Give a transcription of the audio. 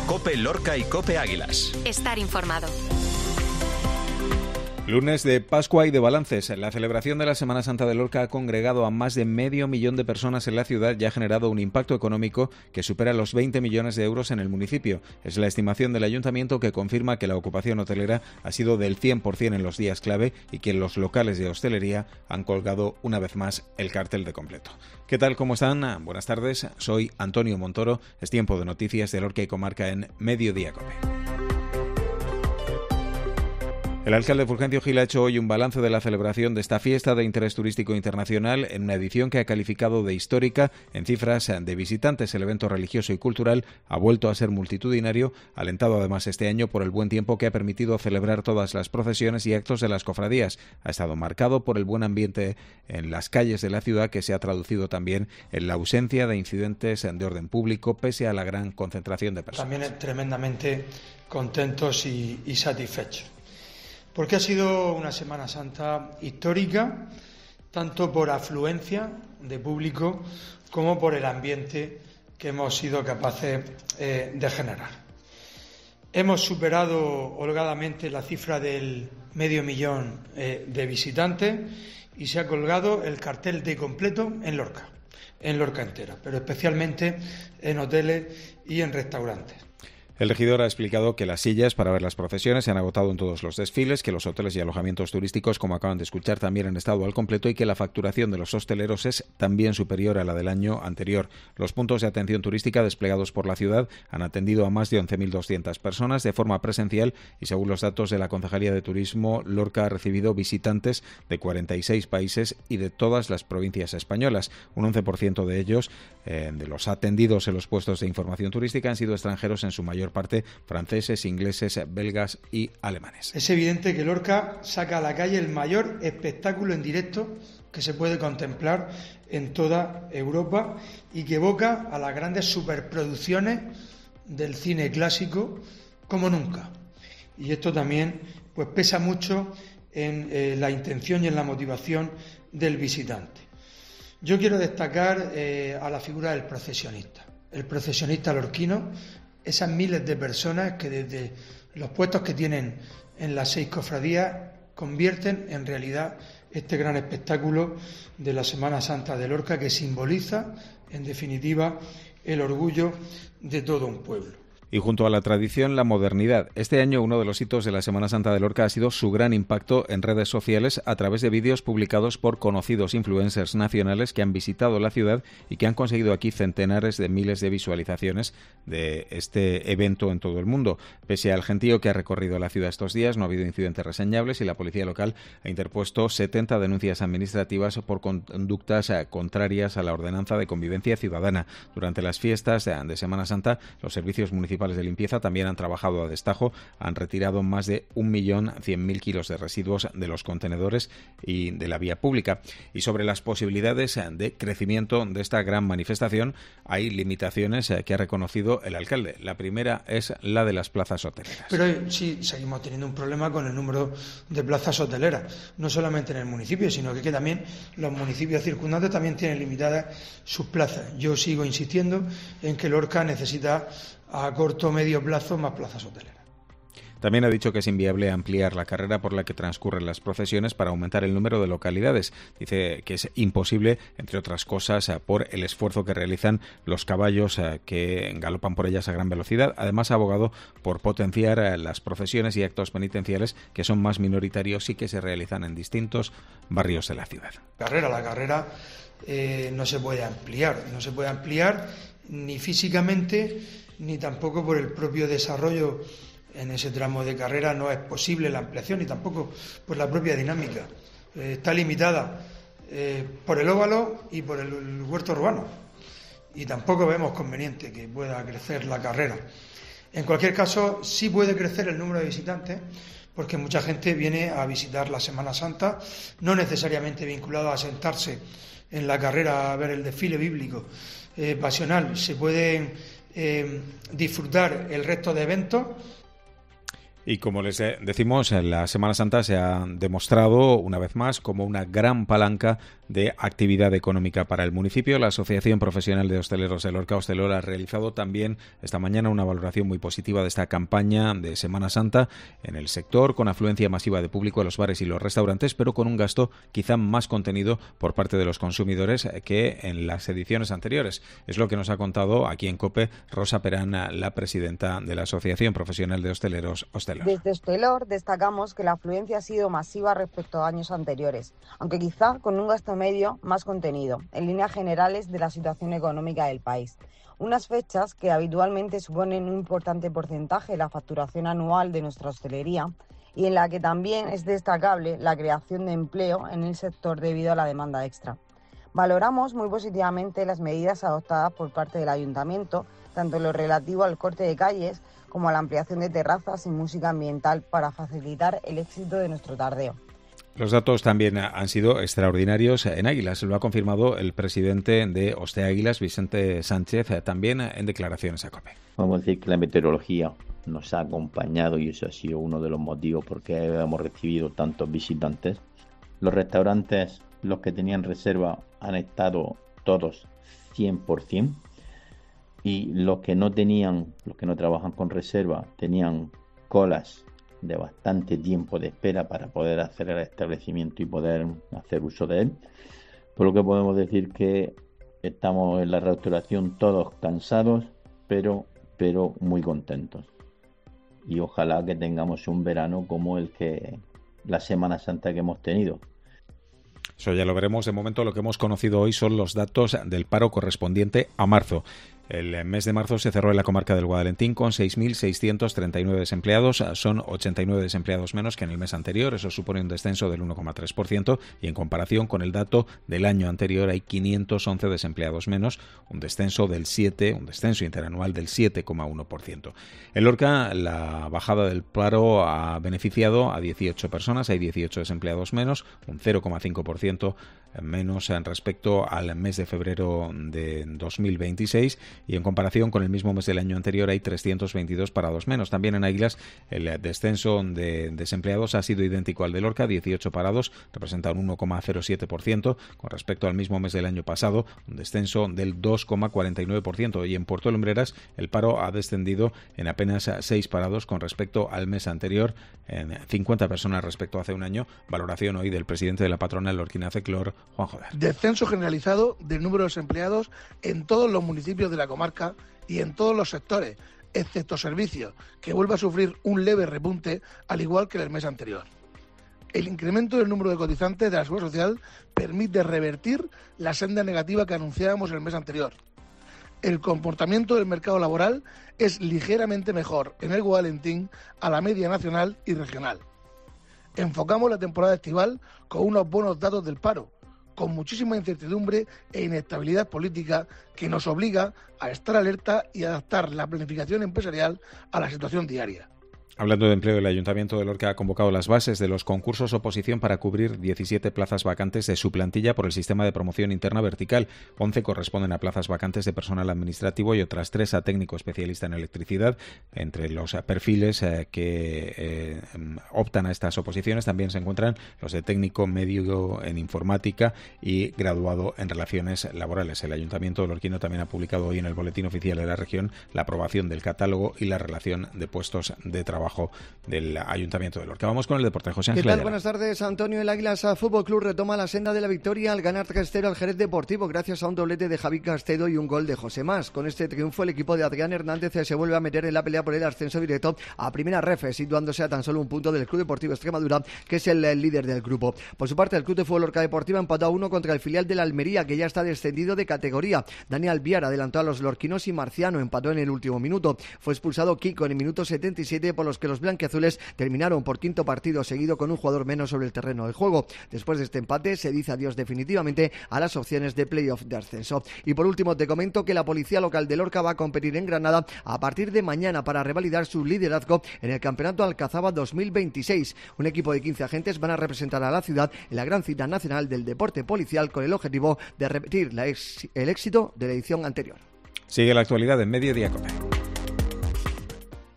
COPE Lorca y COPE Águilas. Estar informado. Lunes de Pascua y de balances. La celebración de la Semana Santa de Lorca ha congregado a más de 500.000 de personas en la ciudad y ha generado un impacto económico que supera los 20 millones de euros en el municipio. Es la estimación del ayuntamiento, que confirma que la ocupación hotelera ha sido del 100% en los días clave y que los locales de hostelería han colgado una vez más el cartel de completo. ¿Qué tal? ¿Cómo están? Buenas tardes. Soy Antonio Montoro. Es tiempo de noticias de Lorca y comarca en Mediodía Cope. El alcalde Fulgencio Gil ha hecho hoy un balance de la celebración de esta fiesta de interés turístico internacional en una edición que ha calificado de histórica en cifras de visitantes. El evento religioso y cultural ha vuelto a ser multitudinario, alentado además este año por el buen tiempo que ha permitido celebrar todas las procesiones y actos de las cofradías. Ha estado marcado por el buen ambiente en las calles de la ciudad, que se ha traducido también en la ausencia de incidentes de orden público pese a la gran concentración de personas. También tremendamente contentos y satisfechos, porque ha sido una Semana Santa histórica, tanto por afluencia de público como por el ambiente que hemos sido capaces de generar. Hemos superado holgadamente la cifra del 500.000 de visitantes y se ha colgado el cartel de completo en Lorca entera, pero especialmente en hoteles y en restaurantes. El regidor ha explicado que las sillas para ver las procesiones se han agotado en todos los desfiles, que los hoteles y alojamientos turísticos, como acaban de escuchar, también han estado al completo y que la facturación de los hosteleros es también superior a la del año anterior. Los puntos de atención turística desplegados por la ciudad han atendido a más de 11.200 personas de forma presencial y, según los datos de la Concejalía de Turismo, Lorca ha recibido visitantes de 46 países y de todas las provincias españolas. Un 11% de ellos, de los atendidos en los puestos de información turística, han sido extranjeros, en su mayor parte franceses, ingleses, belgas y alemanes. Es evidente que Lorca saca a la calle el mayor espectáculo en directo que se puede contemplar en toda Europa y que evoca a las grandes superproducciones del cine clásico como nunca. Y esto también pesa mucho en la intención y en la motivación del visitante. Yo quiero destacar a la figura del procesionista. El procesionista lorquino, esas miles de personas que desde los puestos que tienen en las 6 cofradías convierten en realidad este gran espectáculo de la Semana Santa de Lorca, que simboliza, en definitiva, el orgullo de todo un pueblo. Y junto a la tradición, la modernidad. Este año uno de los hitos de la Semana Santa de Lorca ha sido su gran impacto en redes sociales a través de vídeos publicados por conocidos influencers nacionales que han visitado la ciudad y que han conseguido aquí centenares de miles de visualizaciones de este evento en todo el mundo. Pese al gentío que ha recorrido la ciudad estos días, no ha habido incidentes reseñables y la policía local ha interpuesto 70 denuncias administrativas por conductas contrarias a la ordenanza de convivencia ciudadana. Durante las fiestas de Semana Santa, los servicios municipales de limpieza también han trabajado a destajo, han retirado más de 1.100.000 kilos de residuos de los contenedores y de la vía pública. Y sobre las posibilidades de crecimiento de esta gran manifestación, hay limitaciones que ha reconocido el alcalde. La primera es la de las plazas hoteleras. Pero sí, seguimos teniendo un problema con el número de plazas hoteleras, no solamente en el municipio, sino que también los municipios circundantes también tienen limitadas sus plazas. Yo sigo insistiendo en que Lorca necesita a corto o medio plazo más plazas hoteleras. También ha dicho que es inviable ampliar la carrera por la que transcurren las procesiones para aumentar el número de localidades. Dice que es imposible, entre otras cosas, por el esfuerzo que realizan los caballos que galopan por ellas a gran velocidad. Además, ha abogado por potenciar las procesiones y actos penitenciales, que son más minoritarios y que se realizan en distintos barrios de la ciudad. La carrera no se puede ampliar ni físicamente ni tampoco por el propio desarrollo. En ese tramo de carrera no es posible la ampliación, ni tampoco por la propia dinámica. Está limitada por el óvalo y por el huerto urbano, y tampoco vemos conveniente que pueda crecer la carrera. En cualquier caso, sí puede crecer el número de visitantes, porque mucha gente viene a visitar la Semana Santa, no necesariamente vinculado a sentarse en la carrera a ver el desfile bíblico pasional. Se pueden disfrutar el resto de eventos. Y como les decimos, la Semana Santa se ha demostrado una vez más como una gran palanca de actividad económica para el municipio. La Asociación Profesional de Hosteleros de Lorca Hostelor ha realizado también esta mañana una valoración muy positiva de esta campaña de Semana Santa en el sector, con afluencia masiva de público a los bares y los restaurantes, pero con un gasto quizá más contenido por parte de los consumidores que en las ediciones anteriores. Es lo que nos ha contado aquí en COPE Rosa Perana, la presidenta de la Asociación Profesional de Hosteleros Hostelor. Desde Hostelor destacamos que la afluencia ha sido masiva respecto a años anteriores, aunque quizá con un gasto medio más contenido, en líneas generales de la situación económica del país. Unas fechas que habitualmente suponen un importante porcentaje de la facturación anual de nuestra hostelería y en la que también es destacable la creación de empleo en el sector debido a la demanda extra. Valoramos muy positivamente las medidas adoptadas por parte del Ayuntamiento, tanto en lo relativo al corte de calles como a la ampliación de terrazas y música ambiental para facilitar el éxito de nuestro tardeo. Los datos también han sido extraordinarios en Águilas, lo ha confirmado el presidente de Hoste Águilas, Vicente Sánchez, también en declaraciones a COPE. Vamos a decir que la meteorología nos ha acompañado y eso ha sido uno de los motivos por qué hemos recibido tantos visitantes. Los restaurantes, los que tenían reserva, han estado todos 100%. Y los que no tenían, los que no trabajan con reserva, tenían colas de bastante tiempo de espera para poder hacer el establecimiento y poder hacer uso de él. Por lo que podemos decir que estamos en la restauración todos cansados, pero muy contentos. Y ojalá que tengamos un verano como el que la Semana Santa que hemos tenido. Eso ya lo veremos. De momento lo que hemos conocido hoy son los datos del paro correspondiente a marzo. El mes de marzo se cerró en la comarca del Guadalentín con 6.639 desempleados. Son 89 desempleados menos que en el mes anterior. Eso supone un descenso del 1,3%. Y en comparación con el dato del año anterior hay 511 desempleados menos, un descenso interanual del 7,1%. En Lorca, la bajada del paro ha beneficiado a 18 personas. Hay 18 desempleados menos, un 0,5% menos respecto al mes de febrero de 2026, y en comparación con el mismo mes del año anterior hay 322 parados menos. También en Águilas el descenso de desempleados ha sido idéntico al de Lorca, 18 parados, representa un 1,07% con respecto al mismo mes del año pasado, un descenso del 2,49%, y en Puerto Lumbreras el paro ha descendido en apenas 6 parados con respecto al mes anterior, en 50 personas respecto a hace un año. Valoración hoy del presidente de la patronal lorquina Ceclor, Juan Joder. Descenso generalizado del número de desempleados en todos los municipios de la comarca y en todos los sectores, excepto servicios, que vuelve a sufrir un leve repunte, al igual que en el mes anterior. El incremento del número de cotizantes de la Seguridad Social permite revertir la senda negativa que anunciábamos el mes anterior. El comportamiento del mercado laboral es ligeramente mejor en el Guadalentín a la media nacional y regional. Enfocamos la temporada estival con unos buenos datos del paro, con muchísima incertidumbre e inestabilidad política que nos obliga a estar alerta y adaptar la planificación empresarial a la situación diaria. Hablando de empleo, el Ayuntamiento de Lorca ha convocado las bases de los concursos oposición para cubrir 17 plazas vacantes de su plantilla por el sistema de promoción interna vertical. 11 corresponden a plazas vacantes de personal administrativo y otras 3 a técnico especialista en electricidad. Entre los perfiles que optan a estas oposiciones también se encuentran los de técnico medio en informática y graduado en relaciones laborales. El Ayuntamiento de Lorquino también ha publicado hoy en el Boletín Oficial de la Región la aprobación del catálogo y la relación de puestos de trabajo del Ayuntamiento de Lorca. Vamos con el deporte. José Ángel. ¿Qué tal? Buenas tardes, Antonio. El Águilas Fútbol Club retoma la senda de la victoria al ganar 3-0 al Jerez Deportivo gracias a un doblete de Javi Castedo y un gol de José Mas. Con este triunfo el equipo de Adrián Hernández se vuelve a meter en la pelea por el ascenso directo a Primera Ref, situándose a tan solo un punto del Club Deportivo Extremadura, que es el líder del grupo. Por su parte, el Club de Fútbol Lorca Deportiva empató a 1 contra el filial de la Almería, que ya está descendido de categoría. Daniel Viar adelantó a los lorquinos y Marciano empató en el último minuto. Fue expulsado Kiko en el minuto 77, por los que los blanquiazules terminaron por quinto partido seguido con un jugador menos sobre el terreno del juego. Después de este empate se dice adiós definitivamente a las opciones de playoff de ascenso. Y por último te comento que la policía local de Lorca va a competir en Granada a partir de mañana para revalidar su liderazgo en el Campeonato Alcazaba 2026. Un equipo de 15 agentes van a representar a la ciudad en la gran cita nacional del deporte policial con el objetivo de repetir el éxito de la edición anterior. Sigue la actualidad en Mediodía COPE.